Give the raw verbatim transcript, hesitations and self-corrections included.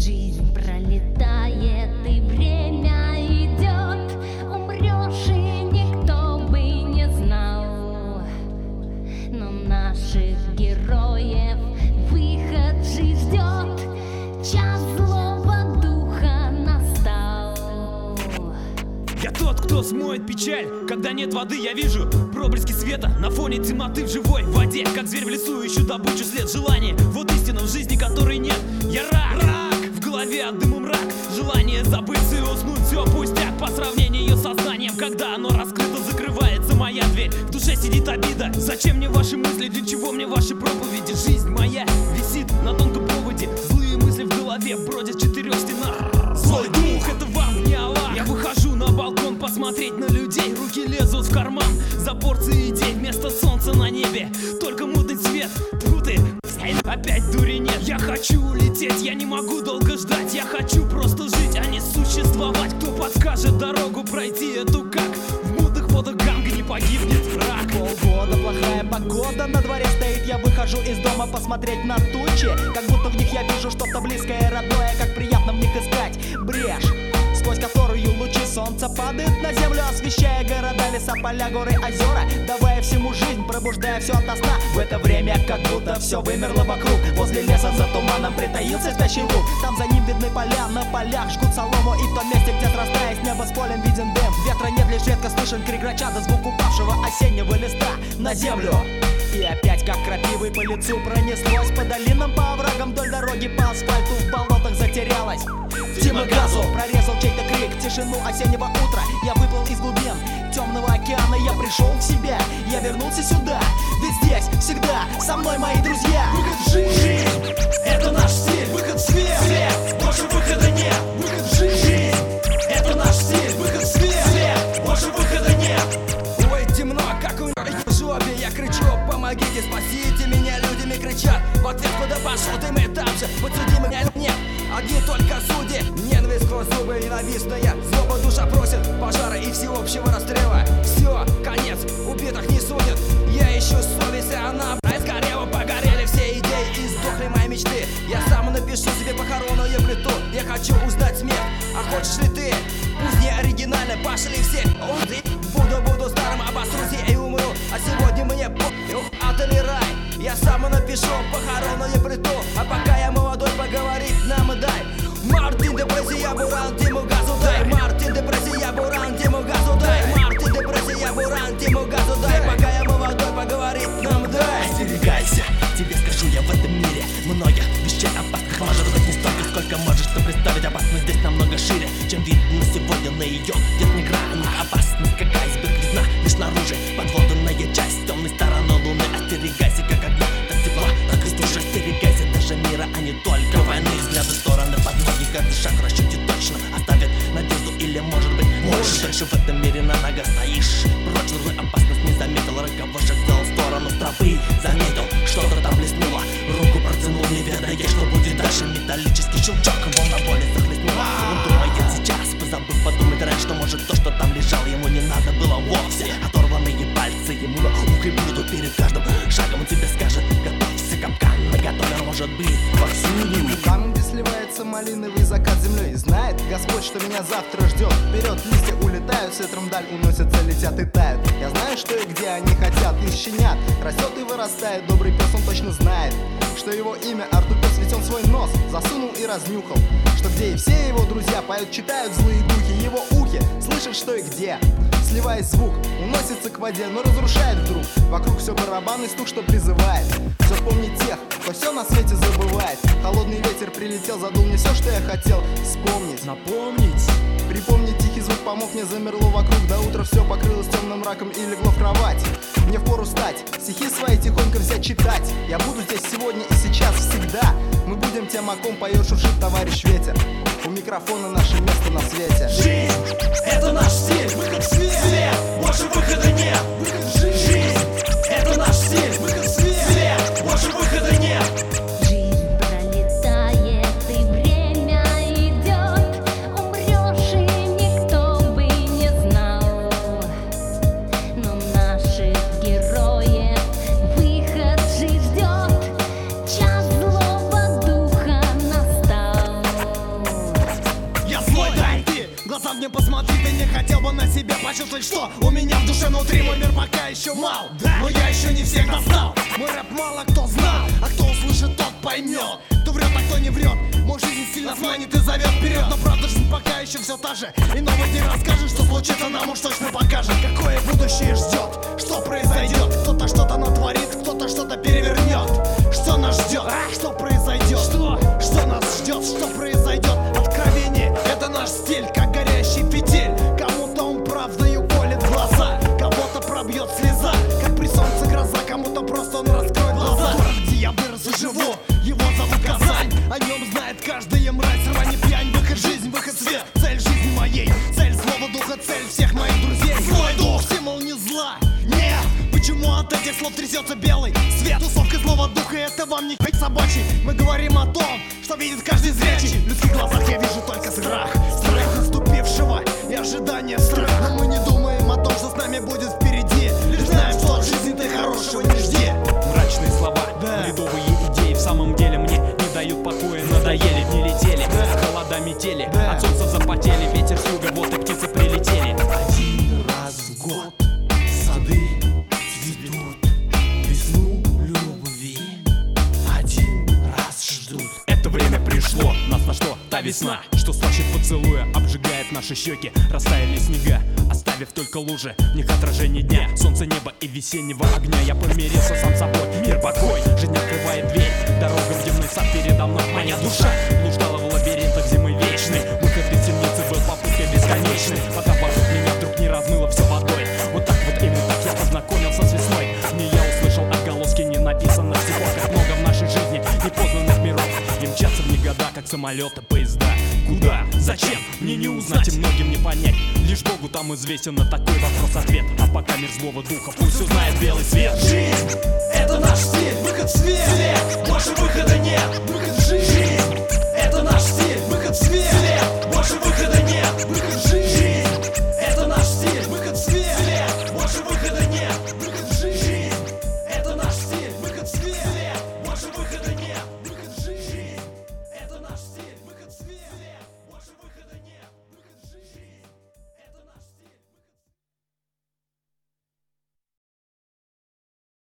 Жизнь пролетает, и время идет. Умрешь, и никто бы не знал. Но наших героев выход же ждет. Час злого духа настал. Я тот, кто смоет печаль. Когда нет воды, я вижу проблески света на фоне темноты в живой воде. Как зверь в лесу ищу добычу, след желания. Вот истина в жизни, которой нет. Я рак, рак. В голове от дыма мрак. Желание забыться и уснуть, все пустяк по сравнению с сознанием. Когда оно раскрыто, закрывается моя дверь. В душе сидит обида. Зачем мне ваши мысли, для чего мне ваши проповеди? Жизнь моя висит на тонком проводе. Злые мысли в голове бродят в четырех стенах. Злой дух, это вам не Аллах. Я выхожу на балкон посмотреть на людей. Руки лезут в карман за порции идей. Вместо солнца на небе только мутный цвет. Тьфу ты, опять дури нет. Я хочу улететь, я не могу долго ждать. Я хочу просто жить, а не существовать. Кто подскажет дорогу пройти эту, как в мутных водах Ганга не погибнет враг. Полгода плохая погода на дворе стоит. Я выхожу из дома посмотреть на тучи. Как будто в них я вижу что-то близкое и родное. Как приятно в них искать брешь, сквозь которую лучи солнца падают на землю, освещая города, леса, поля, горы, озера, давая всему жизнь, пробуждая все ото сна. В это время как будто все вымерло вокруг. Возле леса за туманом притаился спящий луг. Там за ним видны поля, на полях жгут солому. И в том месте, где срастаясь небо с полем, виден дым. Ветра нет, лишь редко слышен крик грача, звук упавшего осеннего листа на землю. И опять как крапивой по лицу пронеслось. По долинам, по оврагам, вдоль дороги, по асфальту, в болотах затерялась. Тьма газу прорезал чей-то крик, тишину осеннего утра. Я выплыл из глубин темного океана, я пришел в себя, я вернулся сюда. Ведь здесь всегда со мной мои друзья. Выход в жизнь, жизнь, это наш стиль. Выход в свет, свет, больше выхода нет. Выход в жизнь, жизнь, это наш стиль. Выход в свет, свет, больше выхода нет. Ой, темно, как у в жопе, я кричу: помогите, спасите меня, людьми кричат. В ответ: куда пошел ты, мы там же, подсудимых нет. Одни только судьи, ненависть сквозь зубы, ненавистная злоба, душа просит пожара и всеобщего расстрела. Все, конец, убитых не судят. Я ищу совесть, и она сгорела. Погорели все идеи и сдохли мои мечты. Я сам напишу себе похоронную плиту. Я хочу узнать смерть, а хочешь ли ты? Пусть не оригинально, пошли все. Буду, буду старым, обосрусь и умру. А сегодня мне похуй, ад или рай. Я сам напишу похоронную плиту. А пока я молодой, поговорить нам и дай. Мартин, депрессия, буран, Тиму газу дай. Мартин, депрессия, буран, Тиму газу дай. Мартин, депрессия, буран, Тиму газу дай. Пока я молодой, поговорить нам дай. Остерегайся, тебе скажу я, в этом мире много вещей опасных. Может быть не столько, сколько можешь ты представить. Опасность здесь намного шире, чем видно сегодня на ее. Нет ни грани, опасность как айсберг видна лишь снаружи. Подводная часть темной стороны луны. Остерегайся, как огня, так тепла, так и стужа. Остерегайся даже мира, а не только войны. Взгляды в стороны под ноги, каждый шаг расчете точно оставит надежду или может быть можешь. Дальше в этом мире на ногах стоишь. Прочь злую опасность не заметил. Роковой шаг сделал в сторону тропы. Заметил, что-то там блеснуло. Руку протянул, не ведая, что будет дальше. Металлический щелчок, волна боли захлестнула. Он думает сейчас, позабыв подумать раньше, что может то, что там лежало, ему не надо было вовсе. Оторванные пальцы ему на ухо будут. Перед каждым шагом он тебе скажет: готовься, капкан наготове может быть повсюду. Там, где сливается малиновый закат землей, знает Господь, что меня завтра ждет. Вперед листья улетают, с ветром вдаль уносятся, летят и тают. Я знаю, что и где они хотят, из щенят растет и вырастает. Добрый пес, он точно знает, что его имя Артупес, ведь он свой нос засунул и разнюхал. Что где и все его друзья поют, читают злые духи. Его ухи слышат, что и где, сливаясь звук, уносится к воде, но разрушает вдруг. Вокруг все барабанный стук, что призывает все вспомнить тех, кто все на свете забывает. Холодный ветер прилетел, задул мне все, что я хотел вспомнить, напомнить. Припомнить тихий звук помог мне, замерло вокруг. До утра все покрылось темным мраком и легло в кровать. Мне впору стать, стихи свои тихонько взять читать. Я буду здесь сегодня и сейчас, всегда. Мы будем тем, о ком поет, шуршит товарищ ветер. У микрофона наше место на свете. Жизнь, это наш стиль. Выход в свет, свет, больше выхода нет. Выход в жизнь, жизнь, это наш стиль. Выход в свет, свет, больше выхода нет. Жизнь пролетает, и время идет. Умрешь, и никто бы не знал. Но наших героев выход же ждет. Час злого духа настал. мне посмотри, ты не хотел бы на себя почувствовать, что у меня в душе внутри мой мир пока еще мал, но я еще не всех достал. Мой рэп мало кто знал, а кто услышит, тот поймет. Кто врет, а кто не врет. Мой жизнь сильно сманит и зовет вперед, но правда жизнь пока еще все та же. И новость не расскажет, что случится, нам уж точно покажет, какое будущее ждет, что произойдет. Кто-то что-то натворит, кто-то что-то перевернет. Что нас ждет, что произойдет, что, что нас ждет, что произойдет. Откровение, это наш стиль, как горящий фитиль. Кому-то он правдою колет глаза, кого-то пробьет слеза, как при солнце гроза, кому-то просто он раскроет глаза. Город, где я вырос и живу, его зовут Казань. О нем знает каждая мразь, рвань и пьянь. Выход жизнь, выход свет, цель жизни моей, цель злого духа, цель всех моих друзей. Злой дух, символ не зла, нет. Почему от этих слов трясется белый свет? Тусовка злого духа, это вам не пить собачий. Мы говорим о том, что видит каждый зрячий. В людских глазах я вижу только страх, страх наступившего и ожидание страха. Но мы не думаем о том, что с нами будет впереди. Лишь знаем, что от жизни ты хорошего не жди. Мрачные слова, Да. ледовые идеи в самом деле мне не дают покоя. Надоели, дни летели, холода метели, Да. от солнца запотели, ветер с юга, вот и птицы прилетели. Один раз в год сады цветут, весну любви один раз ждут. Это время пришло, нас нашло та весна, что слащит поцелуя, обжигает наши щеки. Растаяли снега, оставив только лужи, в них отражение дня, солнце, небо и весеннего огня. Я помирился сам собой, мир покой, жизнь открывает дверь, дорога в дневной сад передо мной. Моя душа блуждала в лабиринтах зимы вечной, выход из темницы был попыткой бесконечной, пока вокруг меня вдруг не размыло все водой. Вот так вот, именно так я познакомился с весной. В ней я услышал отголоски ненаписанных стихов, как много в нашей жизни непознанных миров, и мчатся в них года, как самолеты, поезда. Куда? Зачем? Мне не узнать и многим не понять. Лишь Богу там известен на такой вопрос ответ. А пока мир злого духа пусть узнает белый свет. Жизнь